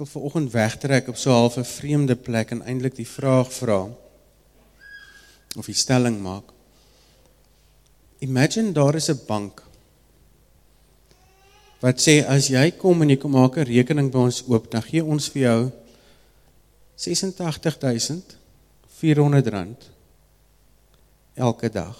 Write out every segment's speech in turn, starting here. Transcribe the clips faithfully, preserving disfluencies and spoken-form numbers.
wil vanoggend wegtrek op so half 'n vreemde plek en eintlik die vraag vra, of die stelling maak. Imagine daar is 'n bank, wat sê, as jy kom en jy kom maak 'n rekening by ons oop, dan gee ons vir jou ses en agtig duisend vierhonderd rand elke dag.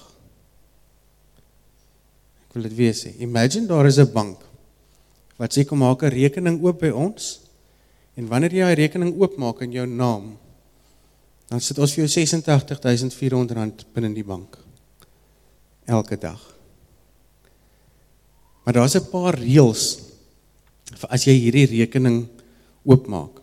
Ek wil dit weer sê, imagine daar is 'n bank, wat sê, kom maak 'n rekening oop by ons, en wanneer jy 'n rekening oopmaak in jou naam, dan sit ons vir jou ses en agtig duisend vierhonderd rand binne die bank, elke dag. Maar daar's 'n paar reëls, vir as jy hierdie rekening oopmaak.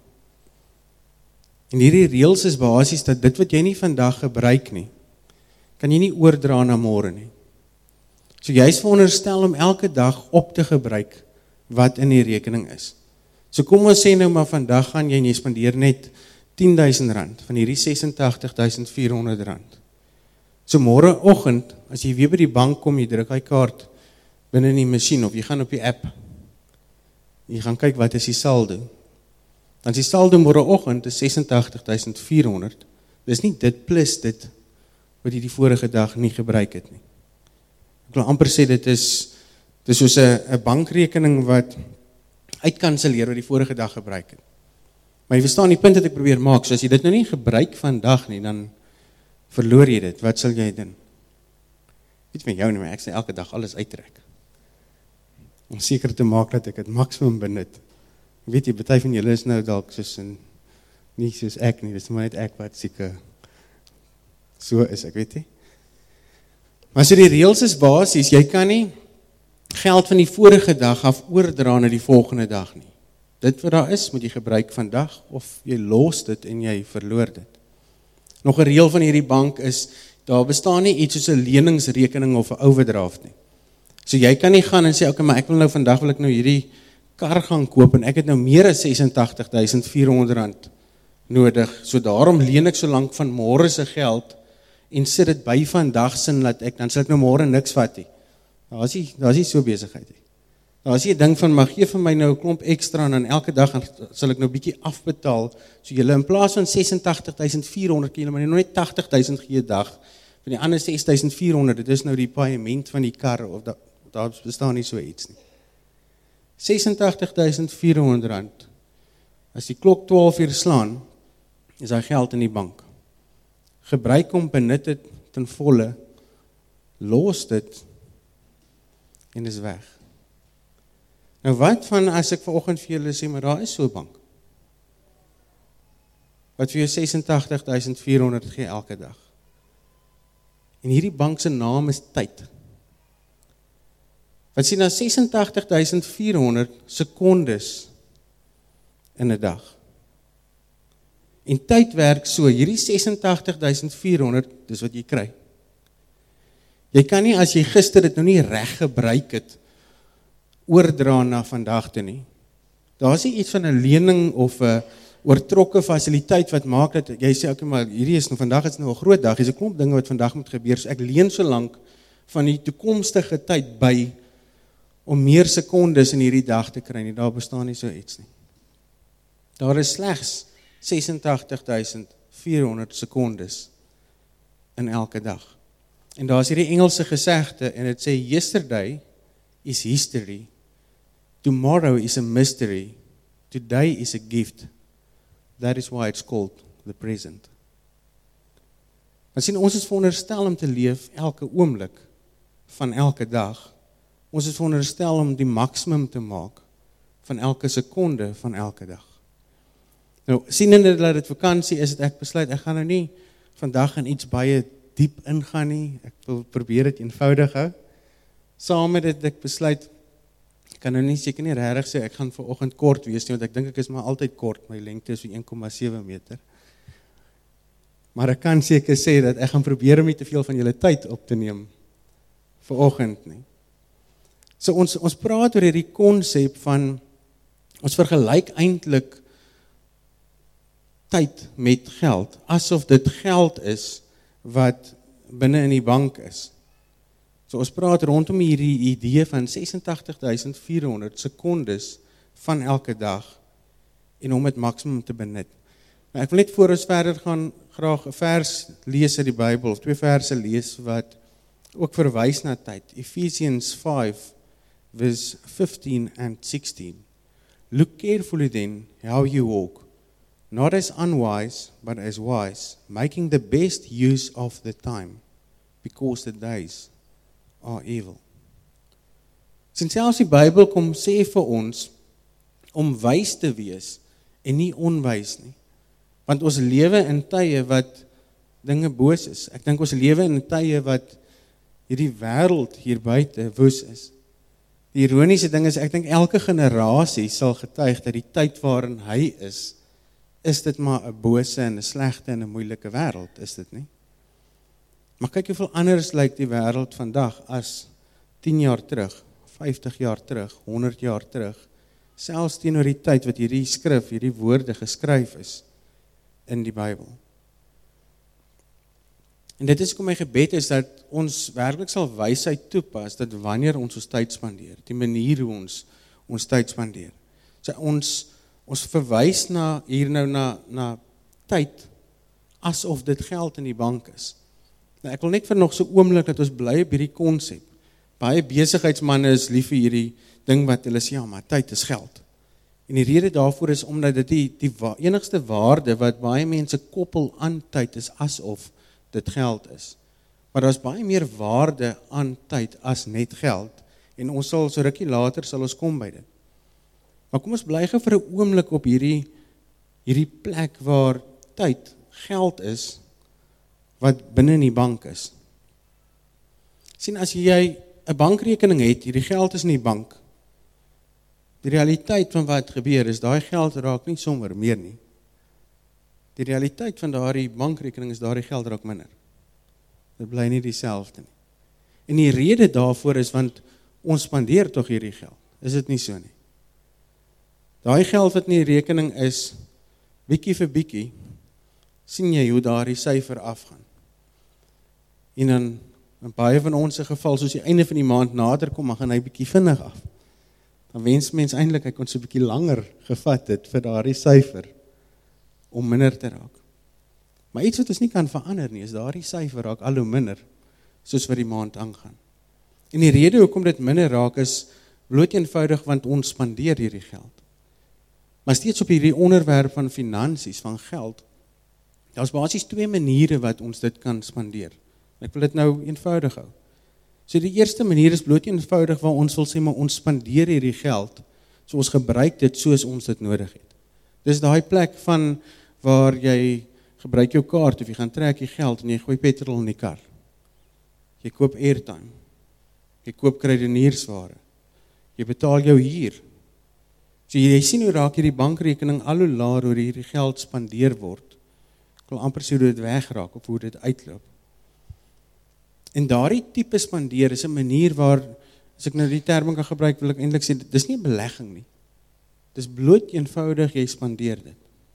En hierdie reëls is basies dat dit wat jy nie vandag gebruik nie, kan jy nie oordra na môre nie. So jy is veronderstel om elke dag op te gebruik wat in die rekening is. So kom ons sê nou maar vandag gaan jy en jy spandeer net tien duisend rand van hierdie ses en agtig duisend vierhonderd rand. So môreoggend, as jy weer by die bank kom, jy druk hy kaart binne in die masjien of jy gaan op die app, jy gaan kyk wat is die saldo. Dan is die saldo môreoggend is ses en agtig duisend vierhonderd. Dis nie dit plus dit wat jy die vorige dag nie gebruik het nie. Ek wil amper sê dit is dit is soos 'n 'n bankrekening wat uitkanselleer wat die vorige dag gebruik het. Maar jy verstaan die punt wat ek probeer maak, so as jy dit nou nie gebruik vandag nie, dan verloor jy dit. Wat sal jy doen? Weet van jou nie, maar ek sê elke dag alles uittrek. Om seker te maak dat ek het maksimum benut. Ek weet jy, party van julle is nou dalk soos in, nie soos ek nie, dis maar net ek wat seker so is, ek weet nie. Maar so die reëls is basies, jy kan nie geld van die vorige dag af oordra na die volgende dag nie. Dit wat daar is, moet jy gebruik vandag, of jy los dit en jy verloor dit. Nog 'n reël van hierdie bank is, daar bestaan nie iets soos 'n leningsrekening of 'n overdraft nie. So jy kan nie gaan en sê, okay, maar ek wil nou vandag wil ek nou hierdie kar gaan koop en ek het nou meer as ses en agtig duisend vierhonderd rand nodig. So daarom leen ek so lank van môre se geld en sit dit by vandag sin dat ek dan sal ek nou môre niks vat nie. Daar is nie, daar is nie so besigheid nie. Daar is nie 'n ding van, maar gee vir my nou 'n klomp ekstra en dan elke dag sal ek nou bietjie afbetaal. So julle in plaas van ses en agtig duisend vierhonderd km, maar nog net agtig duisend gee 'n dag, van die ander ses duisend vierhonderd, dit is nou die paaiement van die kar, of da, daar bestaan nie so iets nie. ses en agtig duisend vierhonderd rand, as die klok twaalf uur slaan, is hy geld in die bank. Gebruik hom, benut dit ten volle, los dit, en is weg. Nou wat van as ek vanoggend vir julle sê, maar daar is so 'n bank, wat vir jou ses en agtig duisend vierhonderd gee elke dag. En hierdie bank se naam is tyd. Wat sien na ses en agtig duisend vierhonderd sekondes in 'n dag. En tyd werk so, hierdie ses en agtig duisend vierhonderd, dis wat jy kry. Jy kan nie, as jy gister dit nou nie reg gebruik het, oordra na vandag toe nie. Daar is nie iets van 'n lening of 'n oortrokke fasiliteit wat maak dat jy sê, okay, maar hierdie is nou, vandag is nou 'n groot dag, hier is 'n klomp dinge wat vandag moet gebeur, so ek leen so lank van die toekomstige tyd by, om meer sekondes in hierdie dag te kry nie. Daar bestaan nie so iets nie. Daar is slegs ses en agtig duisend vierhonderd sekondes in elke dag. En daar is hierdie Engelse gesegde, en dit sê, yesterday is history, tomorrow is a mystery, today is a gift. That is why it's called the present. Want sien, ons is veronderstel om te leef elke oomblik van elke dag. Ons is veronderstel om die maksimum te maak van elke sekonde van elke dag. Nou, sienende dat dit vakansie is, het ek besluit, ek gaan nou nie vandag in iets baie diep ingaan nie, ek wil probeer dit eenvoudig hou. Saam met dit ek besluit, ek kan nou nie seker nie regtig sê, ek gaan vanoggend kort wees nie, want ek dink ek is maar altyd kort, my lengte is so een komma sewe meter. Maar ek kan seker sê dat ek gaan probeer om nie te veel van julle tyd op te neem vanoggend nie. So ons, ons praat oor hierdie konsep van, ons vergelyk eintlik tyd met geld, asof dit geld is wat binne in die bank is. So ons praat rondom hierdie idee van ses en agtig duisend vierhonderd sekondes van elke dag, en om dit maksimum te benut. Maar ek wil net voor ons verder gaan graag 'n vers lees uit die Bybel, of twee verse lees wat ook verwys na tyd. Ephesians five verse fifteen and sixteen. Look carefully then how you walk, not as unwise, but as wise, making the best use of the time, because the days are evil. Sien selfs die Bybel kom sê vir ons om wys te wees en nie onwys nie. Want ons lewe in tye wat dinge boos is. Ek dink ons lewe in tye wat hierdie wêreld hier buite woes is. Die ironiese ding is, ek dink elke generasie sal getuig dat die tyd waarin hy is, is dit maar 'n bose en 'n slegte en 'n moeilike wêreld, is dit nie? Maar kyk hoeveel anders lyk die wêreld vandag as tien jaar terug, vyftig jaar terug, honderd jaar terug, selfs teenoor die tyd wat hierdie skrif, hierdie woorde geskryf is in die Bybel. En dit is kom my gebed is dat ons werklik sal wysheid toepas, dat wanneer ons ons tyd spandeer, die manier hoe ons ons tyd spandeer. So ons ons verwys na hier nou na na tyd asof dit geld in die bank is. Nou ek wil net vir nog so oomblik dat ons bly op hierdie konsep. Baie besigheidsmanne is lief vir hierdie ding wat hulle sê, ja, maar tyd is geld. En die rede daarvoor is omdat dit die die wa- enigste waarde wat baie mense koppel aan tyd is asof dit geld is. Maar daar's baie meer waarde aan tyd as net geld, en ons sal so rukkie later sal ons kom by dit. Maar kom ons bly gou vir 'n oomblik op hierdie hierdie plek waar tyd geld is wat binne in die bank is. Sien, as jy 'n bankrekening het, hierdie geld is in die bank. Die realiteit van wat gebeur is, daai geld raak nie sommer meer nie. Die realiteit van daardie bankrekening is daardie geld raak minder. Dit bly nie dieselfde nie. En die rede daarvoor is want ons spandeer tog hierdie geld. Is dit nie so nie? Daai geld wat in die rekening is, bietjie vir bietjie, sien jy hoe daardie syfer afgaan. En dan in baie van ons se geval, soos die einde van die maand nader kom, dan gaan hy bietjie vinnig af. Dan wens mens eintlik hy kon so 'n bietjie langer gevat het vir daardie syfer om minder te raak. Maar iets wat ons nie kan verander nie, is daardie syfer raak al hoe minder soos wat die maand aangaan. En die rede hoekom dit minder raak is bloot eenvoudig want ons spandeer hierdie geld. Maar steeds op hierdie onderwerp van finansies, van geld, daar's basies twee maniere wat ons dit kan spandeer. Ek wil dit nou eenvoudig hou. So die eerste manier is bloot eenvoudig waar ons wil sê, maar ons spandeer hierdie geld, so ons gebruik dit soos ons dit nodig het. Dis daai plek van waar jy gebruik jou kaart, of jy gaan trek jy geld en jy gooi petrol in die kar. Jy koop airtime. Jy koop kruideniersware. Jy betaal jou huur. So jy sien hoe raak hierdie bankrekening al hoe laer hoe hierdie geld spandeer word. Ek wil amper sê hoe dit wegraak of hoe dit uitloop. En daardie tipe spandeer is 'n manier waar, as ek nou die term kan gebruik, wil ek eintlik sê, dis nie 'n belegging nie. Dis bloot eenvoudig, jy spandeer dit.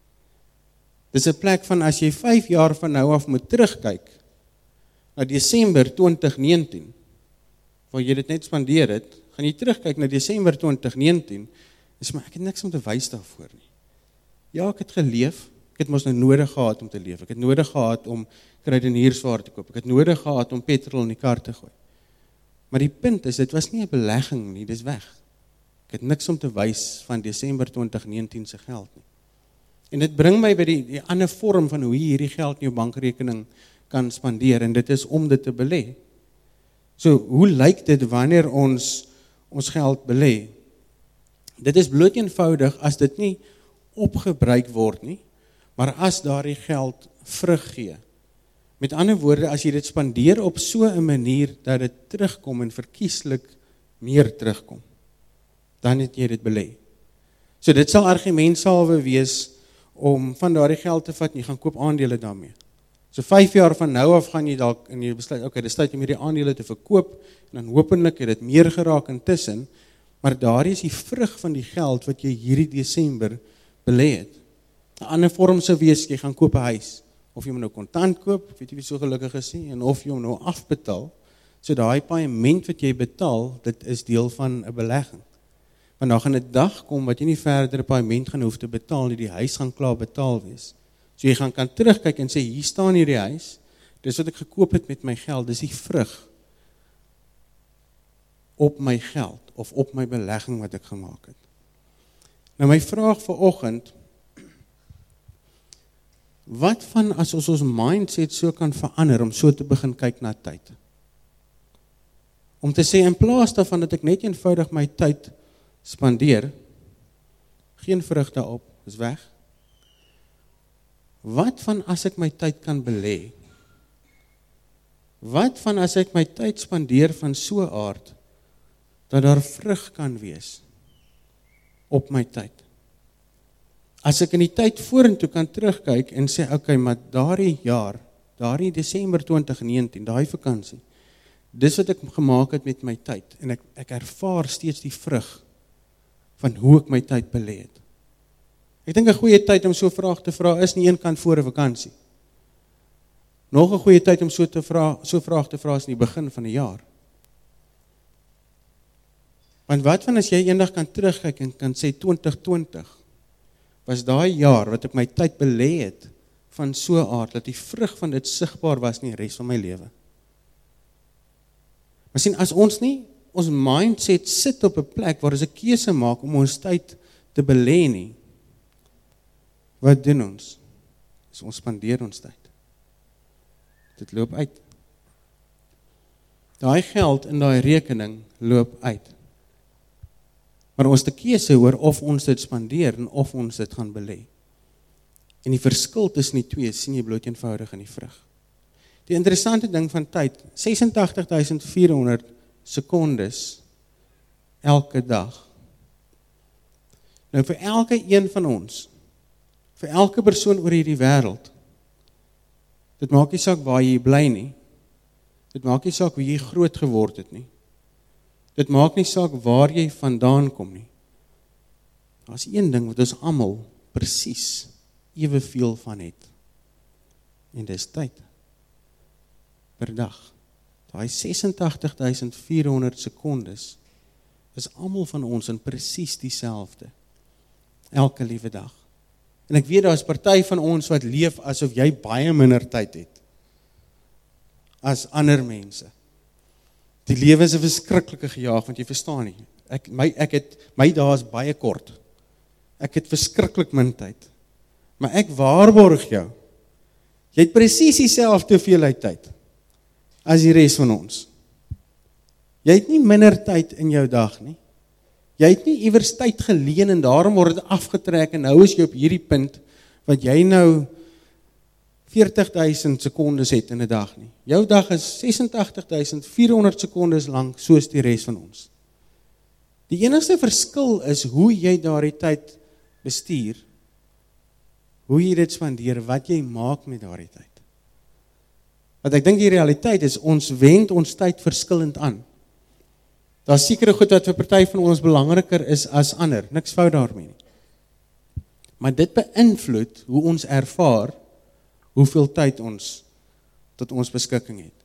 Dis 'n plek van as jy vyf jaar van nou af moet terugkyk na Desember twintig negentien, waar jy dit net spandeer het, gaan jy terugkyk na Desember twintig negentien, en sê, maar ek het niks om te wys daarvoor nie. Ja, ek het geleef, ek het mos nou nodig gehad om te leef, ek het nodig gehad om kruideniersware te koop, ek het nodig gehad om petrol in die kar te gooi. Maar die punt is, dit was nie 'n belegging nie, dis weg. Ek het niks om te wys van Desember twintig negentien se geld nie. En dit bring my by die, die ander vorm van hoe jy hierdie geld in jou bankrekening kan spandeer, en dit is om dit te belê. So, hoe lyk dit wanneer ons ons geld belê? Dit is bloot eenvoudig as dit nie opgebruik word nie, maar as daardie geld vrug gee. Met ander woorde, as jy dit spandeer op so 'n manier dat dit terugkom en verkieslik meer terugkom, dan het jy dit belê. So dit sal argumentsalwe wees om van daardie geld te vat en jy gaan koop aandele daarmee. So vyf jaar van nou af gaan jy dalk en jy besluit, okay, dis tyd om hierdie aandele te verkoop, en dan hopelik het dit meer geraak intussen, maar daar is die vrug van die geld wat jy hierdie Desember belê het. 'n Ander vorm sou wees, jy gaan koop 'n huis, of jy hom nou kontant koop, weet jy wie so gelukkig is nie, en of jy hom nou afbetaal, so daai paaiement wat jy betaal, dit is deel van 'n belegging. Want daar gaan 'n dag kom wat jy nie verdere paaiement gaan hoef te betaal nie, die huis gaan klaar betaal wees. So jy gaan kan terugkyk en sê, hier staan hierdie huis, dis wat ek gekoop het met my geld, dis die vrug op my geld, of op my belegging wat ek gemaak het. Nou my vraag vir oggend, wat van as ons ons mindset so kan verander, om so te begin kyk na tyd? Om te sê, in plaas daarvan dat ek net eenvoudig my tyd spandeer, geen vrug daarop, is weg. Wat van as ek my tyd kan belê? Wat van as ek my tyd spandeer van so 'n aard, dat daar vrug kan wees op my tyd? As ek in die tyd vorentoe kan terugkyk en sê, okay, maar daardie jaar, daardie Desember twintig negentien, daai vakansie, dis wat ek gemaak het met my tyd, en ek, ek ervaar steeds die vrug van hoe ek my tyd belê het. Ek dink 'n goeie tyd om so 'n vraag te vra is nie een kant voor 'n vakansie. Nog 'n goeie tyd om so te vra, so 'n vraag te vra is in die begin van 'n jaar. Want wat van as jy eendag kan terugkyk en kan sê twintig twintig was daai jaar wat ek my tyd belê het van so 'n aard dat die vrug van dit sigbaar was in die res van my lewe. Maar sien, as ons nie ons mindset sit op 'n plek waar ons 'n keuse maak om ons tyd te belê nie, wat doen ons? Is ons spandeer ons tyd. Dit loop uit. Daai geld in daai rekening loop uit. Maar ons te keuse oor of ons dit spandeer en of ons dit gaan belê. En die verskil tussen die twee sien jy bloot eenvoudig in die vrug. Die interessante ding van tyd, ses en agtig duisend vier honderd sekondes elke dag. Nou vir elke een van ons, vir elke persoon oor hierdie wêreld, dit maak nie saak waar jy bly nie, dit maak nie saak hoe jy groot geword het nie, dit maak nie saak waar jy vandaan kom nie. Daar is een ding wat ons almal presies eweveel van het, en dis tyd. Per dag. Daai ses en agtig duisend vier honderd sekondes is almal van ons in presies dieselfde. Elke liewe dag. En ek weet daar is party van ons wat leef asof jy baie minder tyd het as ander mense. Die lewe is 'n verskriklike gejaag, want jy verstaan nie. Ek my ek het my dae is baie kort. Ek het verskriklik min tyd. Maar ek waarborg jou, jy het presies dieselfde hoeveelheid tyd as die res van ons. Jy het nie minder tyd in jou dag nie. Jy het nie iewers tyd geleen en daarom word dit afgetrek en nou is jy op hierdie punt wat jy nou veertig duisend sekondes het in 'n dag nie. Jou dag is ses en agtig duisend vier honderd sekondes lank soos die res van ons. Die enigste verskil is hoe jy daardie tyd bestuur, hoe jy dit spandeer, wat jy maak met daardie tyd. Want ek dink die realiteit is, ons wend ons tyd verskillend aan. Daar is sekere goed wat vir party van ons belangriker is as ander, niks fout daarmee nie. Maar dit beïnvloed hoe ons ervaar, hoeveel tyd ons tot ons beskikking het.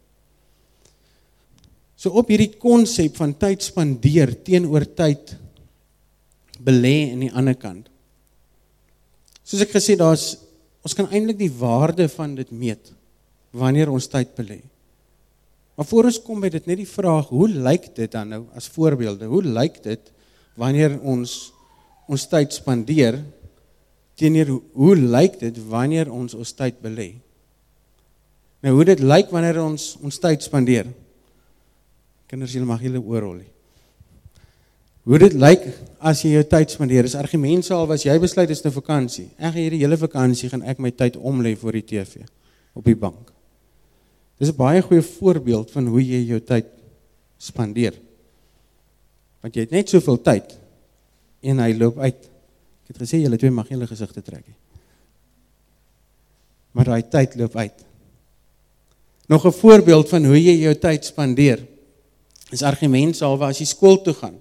So op hierdie konsep van tyd spandeer teenoor tyd belê in die ander kant. Soos ek gesê, daar's, ons kan eintlik die waarde van dit meet, wanneer ons tyd belê. Maar voor ons kom by dit net die vraag, hoe lyk dit dan nou as voorbeelde? Hoe lyk dit wanneer ons ons tyd spandeer, teenoor hoe lyk dit wanneer ons ons tyd belê? Nou hoe dit lyk wanneer ons ons tyd spandeer? Kinders, julle mag julle oorrol nie. Hoe dit lyk as jy jou tyd spandeer, is argumentsal as jy besluit is 'n vakansie. Ek gaan hierdie hele vakansie gaan ek my tyd omlê voor die T V op die bank. Dis 'n baie goeie voorbeeld van hoe jy jou tyd spandeer. Want jy het net soveel tyd en hy loop uit. Ek het gesê julle twee mag julle gesigte trek. Maar daai tyd loop uit. Nog 'n voorbeeld van hoe jy jou tyd spandeer is argumentshalwe as jy skool toe gaan.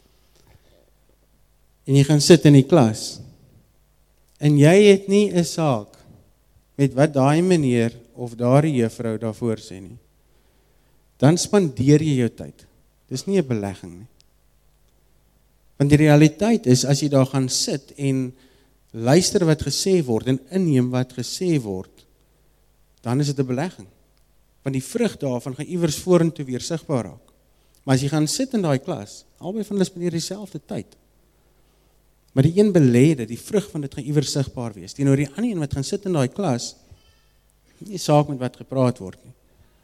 En jy gaan sit in die klas. En jy het nie 'n saak met wat daai meneer of daardie juffrou daarvoor sê nie. Dan spandeer jy jou tyd. Dis nie 'n belegging nie. Want die realiteit is, as jy daar gaan sit en luister wat gesê word en inneem wat gesê word, dan is dit 'n belegging. Want die vrug daarvan gaan iewers vorentoe weer sigbaar raak. Maar as jy gaan sit in daai klas, albei van hulle spandeer dieselfde tyd. Maar die een belê dit, die vrug van dit gaan iewers sigbaar wees. Teenoor die ander een wat gaan sit in daai klas, nie saak met wat gepraat word nie.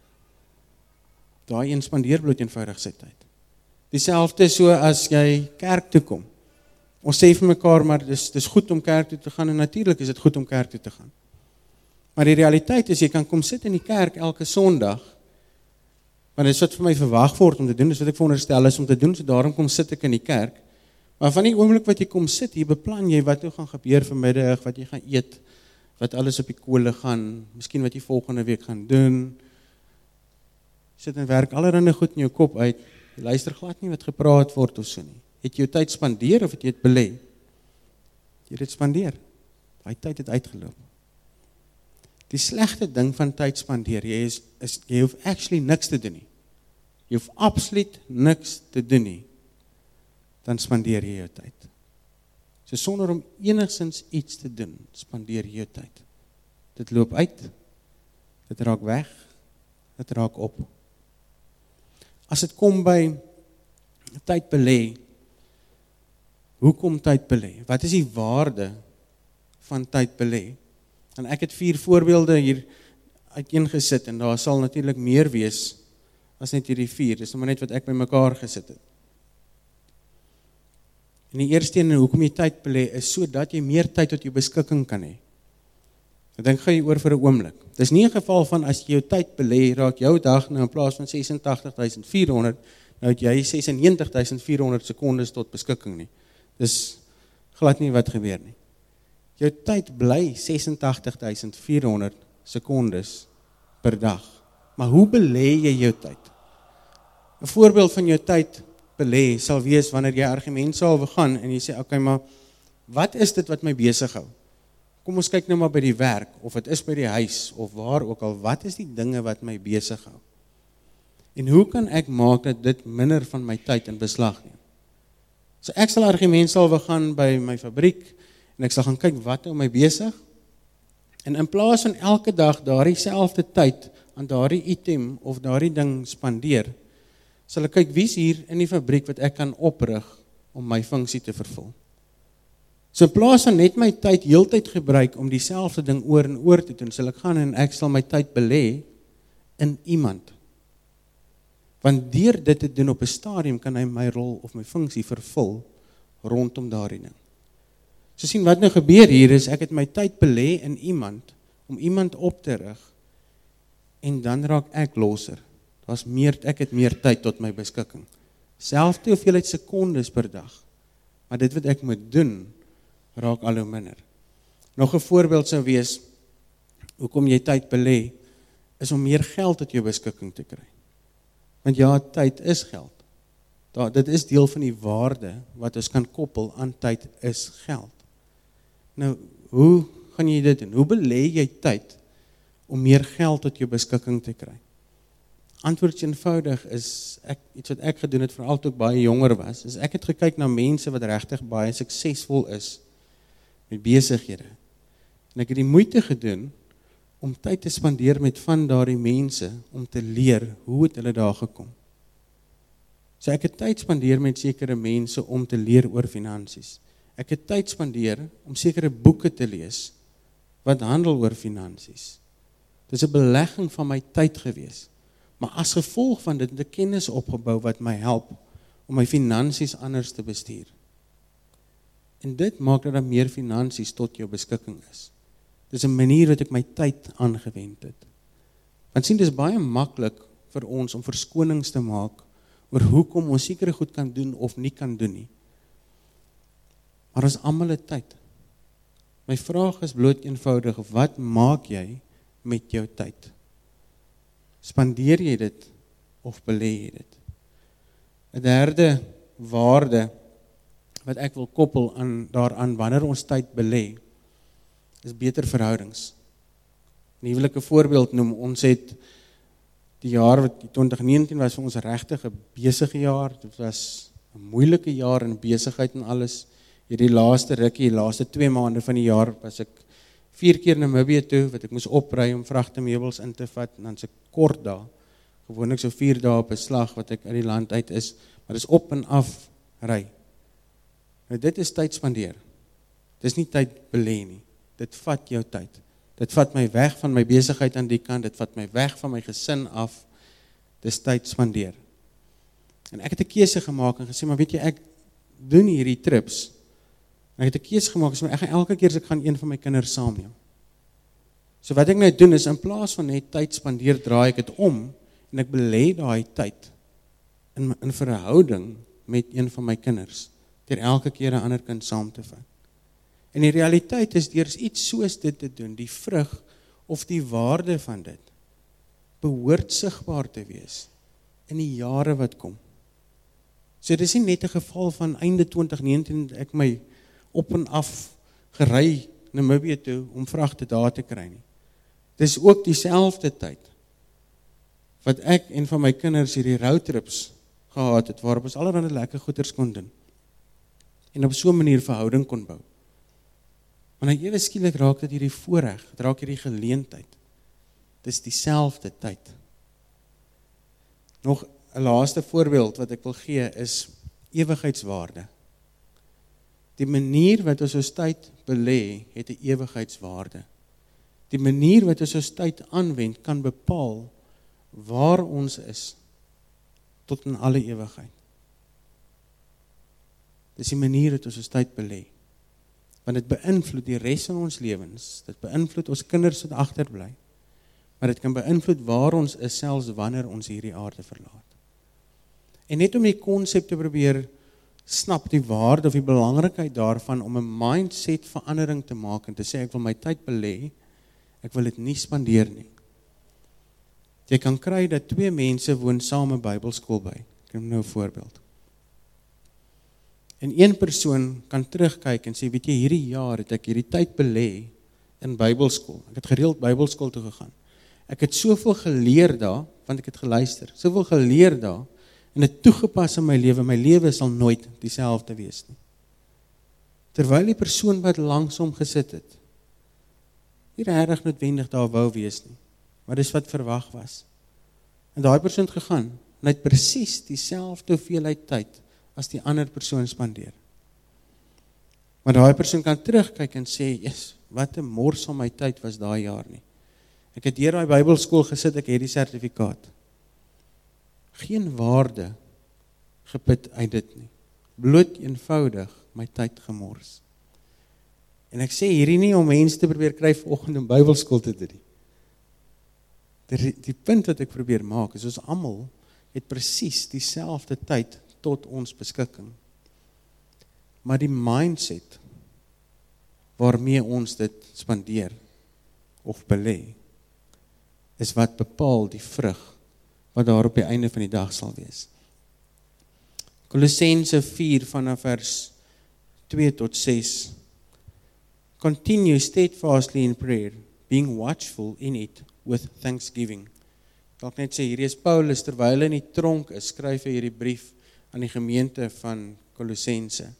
Daai een spandeer bloot eenvoudig sy tyd. Dieselfde so as jy kerk toe kom. Ons sê vir mekaar, maar dis, dis goed om kerk toe te gaan, en natuurlik is dit goed om kerk toe te gaan. Maar die realiteit is, jy kan kom sit in die kerk elke Sondag, want dit is wat vir my verwag word om te doen, dis wat ek veronderstel is om te doen, so daarom kom sit ek in die kerk. Maar van die oomblik wat jy kom sit, hier beplan jy wat nou gaan gebeur vanmiddag, wat jy gaan eet, wat alles op die kole gaan, miskien wat jy volgende week gaan doen. Jy sit en werk allerhande goed in jou kop uit, jy luister glad nie wat gepraat word of so nie. Het jy jou tyd spandeer of het jy dit belê? Jy het dit spandeer. Daai tyd het uitgeloop. Die slegte ding van tyd spandeer, jy is, is jy hoef actually niks te doen nie. Jy hoef absoluut niks te doen nie. Dan spandeer jy jou tyd. So sonder om enigstens iets te doen, spandeer jy jou tyd. Dit loop uit, dit raak weg, dit raak op. As dit kom by tyd belê, hoekom tyd belê? Wat is die waarde van tyd belê? En ek het vier voorbeelde hier uiteengesit, en daar sal natuurlik meer wees as net hierdie vier, dis maar net wat ek by mekaar gesit het. En die eerste een, hoekom jy tyd belê, is sodat jy meer tyd tot jou beskikking kan hê. Ek dink gou hier oor vir 'n oomblik. Dis nie 'n geval van as jy jou tyd belê, raak jou dag nou in plaas van ses en agt duisend vier honderd, nou het jy ses en negentig duisend vier honderd sekondes tot beskikking nie. Dis glad nie wat gebeur nie. Jou tyd bly ses en agt duisend vier honderd sekondes per dag. Maar hoe belê jy jou tyd? 'n Voorbeeld van jou tyd belê sal wees wanneer jy argumentsaal gaan en jy sê, okay, maar wat is dit wat my besig hou? Kom ons kyk nou maar by die werk, of het is by die huis, of waar ook al, wat is die dinge wat my besig hou? En hoe kan ek maak dat dit minder van my tyd in beslag neem? So ek sal argumentsaal gaan by my fabriek, en ek sal gaan kyk wat hou my besig, en in plaas van elke dag daardie selfde tyd aan daardie item of daardie ding spandeer, sal ek kyk wie's hier in die fabriek wat ek kan oprig om my funksie te vervul. So in plaas van net my tyd heeltyd gebruik om dieselfde ding oor en oor te doen, sal ek gaan en ek sal my tyd belê in iemand. Want deur dit te doen op 'n stadium kan hy my rol of my funksie vervul rondom daardie ding. So sien wat nou gebeur hier is, ek het my tyd belê in iemand, om iemand op te rig, en dan raak ek losser. Daar's meer, ek het meer tyd tot my beskikking. Selfde hoeveelheid sekondes per dag. Maar dit wat ek moet doen, raak al hoe minder. Nog 'n voorbeeld sou wees, hoekom jy tyd belê, is om meer geld tot jou beskikking te kry. Want ja, tyd is geld. Da, dit is deel van die waarde wat ons kan koppel aan tyd is geld. Nou, hoe gaan jy dit doen? Hoe belê jy tyd om meer geld tot jou beskikking te kry? Antwoord eenvoudig is, ek, iets wat ek gedoen het, veral toe ek baie jonger was, is ek het gekyk na mense wat regtig baie suksesvol is met besighede. En ek het die moeite gedoen om tyd te spandeer met van daardie mense, om te leer hoe het hulle daar gekom. So ek het tyd spandeer met sekere mense om te leer oor finansies. Ek het tyd spandeer om sekere boeke te lees wat handel oor finansies. Dit is 'n belegging van my tyd gewees. Maar as gevolg van dit 'n kennis opgebou wat my help om my finansies anders te bestuur. En dit maak dat daar meer finansies tot jou beskikking is. Dis 'n manier wat ek my tyd aangewend het. Want sien, dis baie maklik vir ons om verskonings te maak oor hoekom ons sekere goed kan doen of nie kan doen nie. Maar ons almal het tyd. My vraag is bloot eenvoudig, wat maak jy met jou tyd? Spandeer jy dit of belê jy dit? 'n Derde waarde wat ek wil koppel aan daaraan wanneer ons tyd belê, is beter verhoudings. En hier wil ek 'n voorbeeld noem. Ons het die jaar wat twintig negentien was vir ons regtig 'n besige jaar. Dit was 'n moeilike jaar in besigheid en alles. Hierdie laaste rukkie, die laaste twee maande van die jaar, was ek vier keer Namibië toe, wat ek moes opry om vragtemeubels in te vat, en dan is ek kort daar, gewoonlik so vier dae op 'n slag, wat ek uit die land uit is, maar dis op en af ry. Nou dit is tyd spandeer. Dis nie tyd belê nie. Dit vat jou tyd. Dit vat my weg van my besigheid aan die kant, dit vat my weg van my gesin af. Dis tyd spandeer. En ek het 'n keuse gemaak en gesê, maar weet jy, ek doen hierdie trips. En ek het 'n keuse gemaak, so ek gaan elke keer as ek gaan een van my kinders saamneem. So wat ek nou doen is, in plaas van net tyd spandeer, draai ek dit om, en ek belê daai tyd in, in verhouding met een van my kinders, deur elke keer 'n ander kind saam te vat. En die realiteit is, deur iets soos dit te doen, die vrug of die waarde van dit, behoort sigbaar te wees in die jare wat kom. So dit is nie net 'n geval van einde twintig negentien, ek my op en af gery Namibië toe, om vragte daar te kry nie. Dit is ook dieselfde tyd, wat ek en van my kinders hierdie roadtrips gehad het, waarop ons allerhande lekker goeders kon doen, en op so 'n manier verhouding kon bou. Maar nou ewe skielik raak dit hierdie voorreg, dit raak hierdie geleentheid. Dit is dieselfde tyd. Nog 'n laaste voorbeeld wat ek wil gee is ewigheidswaarde. Die manier wat ons ons tyd belê, het 'n ewigheidswaarde. Die manier wat ons ons tyd aanwend, kan bepaal waar ons is tot in alle ewigheid. Dis die manier wat ons ons tyd belê. Want dit beïnvloed die res van ons lewens, dit beïnvloed ons kinders wat agterbly, maar dit kan beïnvloed waar ons is, selfs wanneer ons hierdie aarde verlaat. En net om die konsep te probeer snap, die waarde of die belangrikheid daarvan, om 'n mindset verandering te maak, en te sê, ek wil my tyd belê, ek wil dit nie spandeer nie. Jy kan kry dat twee mense woon saam 'n Bybelskool by. Ek neem nou 'n voorbeeld. En een persoon kan terugkyk en sê, weet jy, hierdie jaar het ek hierdie tyd belê in Bybelskool. Ek het gereeld Bybelskool toe gegaan. Ek het soveel geleer daar, want ek het geluister, soveel geleer daar, en het toegepas in my lewe, my lewe sal nooit dieselfde wees nie. Terwyl die persoon wat langs hom gesit het, nie regtig noodwendig daar wou wees nie, maar dis wat verwag was. En daai persoon het gegaan, en hy het presies dieselfde hoeveelheid tyd as die ander persoon spandeer. Maar daai persoon kan terugkyk en sê, yes, wat 'n mors van my tyd was daai jaar nie. Ek het hier daai Bybelskool gesit, ek het die sertifikaat. Geen waarde geput uit dit nie. Bloot eenvoudig my tyd gemors. En ek sê hierdie nie om mense te probeer kry vanoggend om Bybelskool te doen. Die, die punt wat ek probeer maak is, ons almal het presies dieselfde tyd tot ons beskikking. Maar die mindset waarmee ons dit spandeer of belê, is wat bepaal die vrug wat daar op die einde van die dag sal wees. Kolossense vier vanaf vers twee tot ses. Continue steadfastly in prayer, being watchful in it with thanksgiving. Dalk net sê, hierdie is Paulus, terwyl hy in die tronk is, skryf hy hierdie brief aan die gemeente van Kolossense.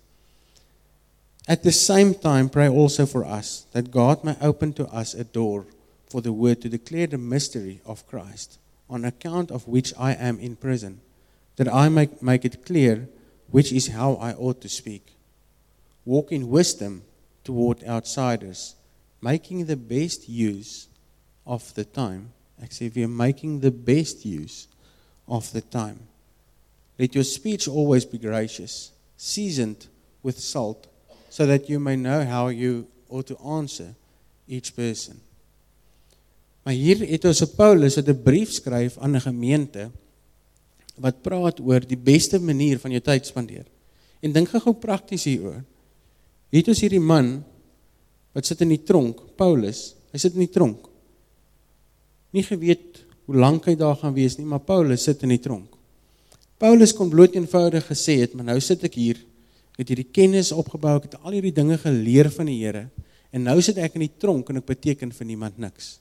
At the same time, pray also for us, that God may open to us a door for the word to declare the mystery of Christ, on account of which I am in prison, that I may make it clear which is how I ought to speak. Walk in wisdom toward outsiders, making the best use of the time. Ek sê, we are making the best use of the time. Let your speech always be gracious, seasoned with salt, so that you may know how you ought to answer each person. Maar hier het ons 'n Paulus wat 'n brief skryf aan 'n gemeente wat praat oor die beste manier van jou tyd spandeer. En dink gou prakties hieroor. Hier het ons hierdie man wat sit in die tronk, Paulus, hy sit in die tronk. Nie geweet hoe lank hy daar gaan wees nie, maar Paulus sit in die tronk. Paulus kon bloot eenvoudig gesê het, maar nou sit ek hier, ek het hierdie kennis opgebou, ek het al hierdie dinge geleer van die Here, en nou sit ek in die tronk en ek beteken vir niemand niks.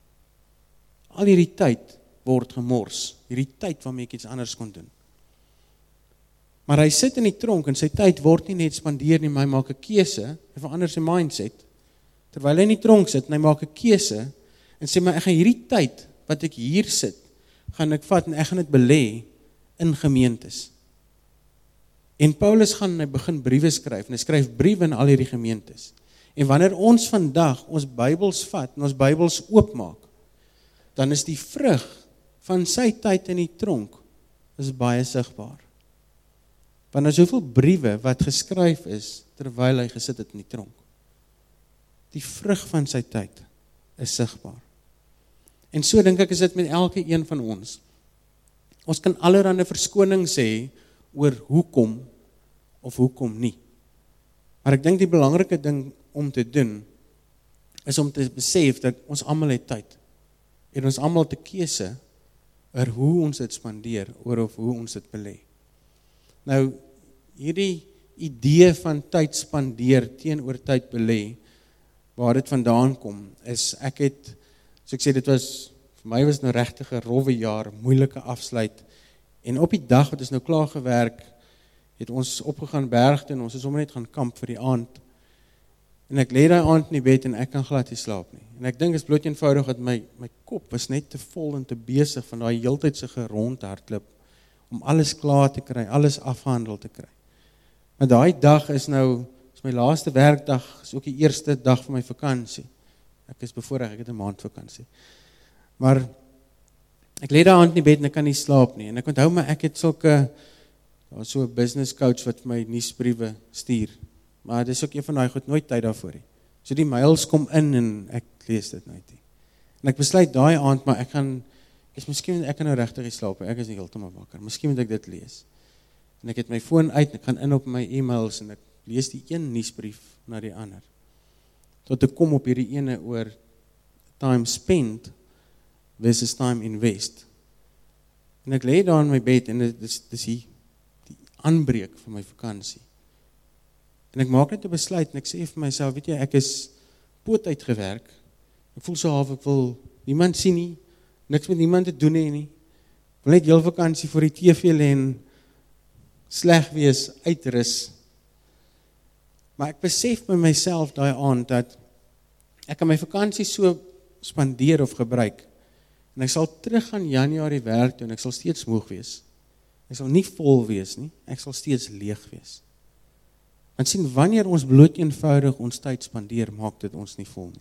Al hierdie tyd word gemors, hierdie tyd waarmee ek iets anders kon doen. Maar hy sit in die tronk en sy tyd word nie net spandeer nie, maar hy maak 'n keuse, hy verander sy mindset. Terwyl hy in die tronk sit en hy maak 'n keuse en sê maar ek gaan hierdie tyd wat ek hier sit, gaan ek vat en ek gaan dit belê in gemeentes. En Paulus gaan en hy begin briewe skryf en hy skryf briewe in al hierdie gemeentes. En wanneer ons vandag ons Bybels vat en ons Bybels oopmaak, dan is die vrug van sy tyd in die tronk is baie sigbaar. Want daar is soveel briewe wat geskryf is terwyl hy gesit het in die tronk. Die vrug van sy tyd is sigbaar. En so dink ek is dit met elke een van ons. Ons kan allerhande verskoning sê oor hoekom of hoekom nie. Maar ek dink die belangrike ding om te doen is om te besef dat ons almal het tyd. En ons almal te keuse oor hoe ons dit spandeer, oor of hoe ons dit belê. Nou, hierdie idee van tyd spandeer teenoor tyd belê, waar dit vandaan kom, is ek het, so ek sê dit was, vir my was nou regtig 'n rowwe jaar, moeilike afsluit, en op die dag wat ons nou klaar gewerk, het ons opgegaan berg toe en ons is sommer net gaan kamp vir die aand, en ek lê daai aand in die bed en ek kan glad nie slaap nie, en ek dink is bloot eenvoudig dat my, my kop was net te vol en te besig van daai heeltydse gerond hardloop, om alles klaar te kry, alles afgehandel te kry. Maar daai dag is nou, is my laaste werkdag, is ook die eerste dag van my vakansie. Ek is bevoorreg, ek het 'n maand vakansie. Maar ek lê daar aan in die bed en ek kan nie slaap nie. En ek onthou my, ek het sulke, daar so 'n business coach wat my nuusbriewe stuur. Maar dis ook een van daai goed, nooit tyd daarvoor nie. So die mails kom in en ek lees dit nooit nie. En ek besluit daai aand, maar ek gaan, is miskien ek kan nou regtig nie slaap, ek is nie heeltemal wakker. Miskien moet ek dit lees. En ek het my foon uit en ek gaan in op my e-mails en ek lees die een nuusbrief na die ander. Tot ek kom op hierdie ene oor time spent versus time invest. En ek lê daar in my bed en dit is dis die die aanbreek van my vakansie. En ek maak net 'n besluit en ek sê vir myself, weet jy, ek is poot uitgewerk. Ek voel so half ek wil niemand sien nie, niks met niemand te doen hê nie. Ek wil net heel vakansie voor die T V lê en sleg wees, uitrus. Maar ek besef by myself daai aand dat ek kan my vakansie so spandeer of gebruik. En ek sal terug gaan Januarie werk toe en ek sal steeds moeg wees. Ek sal nie vol wees nie, ek sal steeds leeg wees. Want sien, wanneer ons bloot eenvoudig ons tyd spandeer, maak dit ons nie vol nie.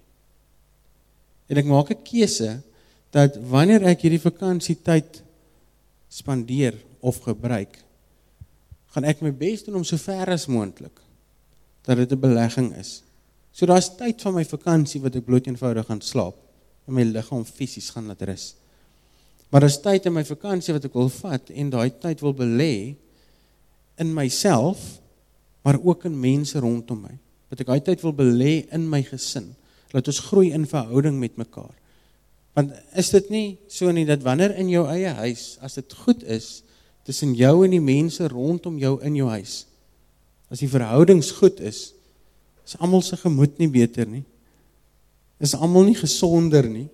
En ek maak 'n keuse dat wanneer ek hierdie vakansietyd spandeer of gebruik, gaan ek my bes doen om so ver as moontlik dat dit 'n belegging is. So daar's tyd van my vakansie wat ek bloot eenvoudig gaan slaap en my liggaam fisies gaan laat rus. Maar daar's tyd in my vakansie wat ek wil vat en daai tyd wil belê in myself, maar ook in mense rondom my. Wat ek daai tyd wil belê in my gesin, laat ons groei in verhouding met mekaar. Want is dit nie so nie dat wanneer in jou eie huis, as dit goed is, tussen jou en die mense rondom jou in jou huis, as die verhoudings goed is, is almal se gemoed nie beter nie, is almal nie gesonder nie,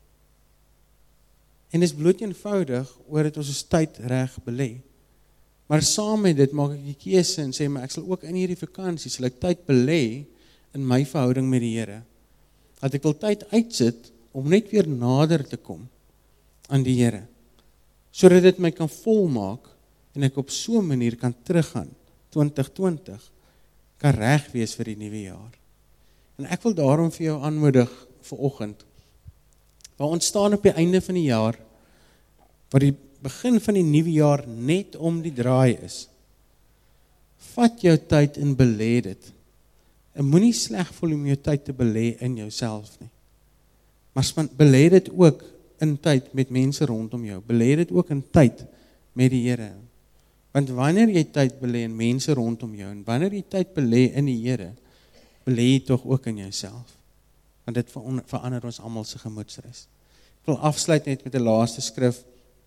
en is bloot eenvoudig oor dat ons ons tyd reg belê. Maar saam met dit maak ek die keuse en sê, maar ek sal ook in hierdie vakansie, sal ek tyd belê in my verhouding met die Here, dat ek wil tyd uitsit om net weer nader te kom aan die Here, sodat dit my kan volmaak en ek op so 'n manier kan teruggaan, twintig twintig, kan reg wees vir die nuwe jaar. En ek wil daarom vir jou aanmoedig vanoggend, waar ons staan op die einde van die jaar, waar die begin van die nuwe jaar net om die draai is. Vat jou tyd en belê dit. En moenie sleg voel om jou tyd te belê in jouself nie. Maar belê dit ook in tyd met mense rondom jou. Belê dit ook in tyd met die Here. Want wanneer jy tyd belê in mense rondom jou, en wanneer jy tyd belê in die Here, belê jy tog ook in jouself. Want dit verander ons almal se gemoedsrus. Ek wil afsluit net met 'n laaste skrif.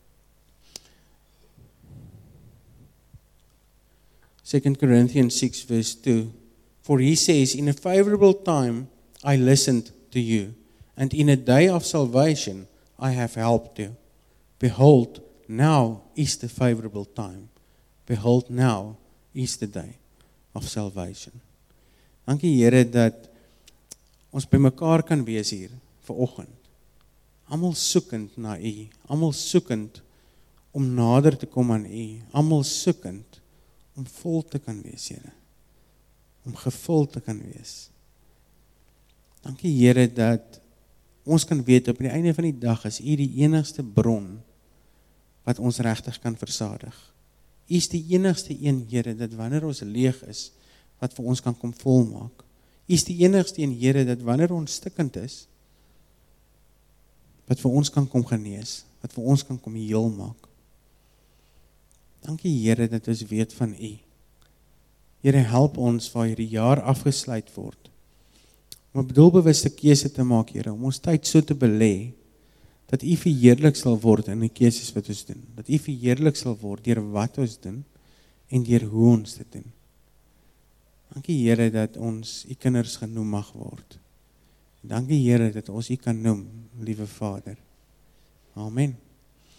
Second Corinthians six verse two. For he says, in a favorable time I listened to you, and in a day of salvation I have helped you. Behold, now is the favorable time. Behold now is the day of salvation. Dankie Here dat ons by mekaar kan wees hier vanoggend. Almal soekend na U, almal soekend om nader te kom aan U, almal soekend om vol te kan wees, Here. Om gevul te kan wees. Dankie Here dat ons kan weet op die einde van die dag is U die enigste bron wat ons regtig kan versadig. U is die enigste een, Here, dat wanneer ons leeg is, wat vir ons kan kom volmaak. U is die enigste een, Here, dat wanneer ons stikkend is, wat vir ons kan kom genees, wat vir ons kan kom heel maak. Dankie Here dat ons weet van U. Here, help ons waar hierdie jaar afgesluit word, om 'n bedoelbewuste keuse te maak, Here, om ons tyd so te belê, dat U verheerlik sal word in die keuses wat ons doen, dat U verheerlik sal word deur wat ons doen, en deur hoe ons dit doen. Dankie Here dat ons U kinders genoem mag word. Dankie Here dat ons U kan noem, liewe Vader. Amen.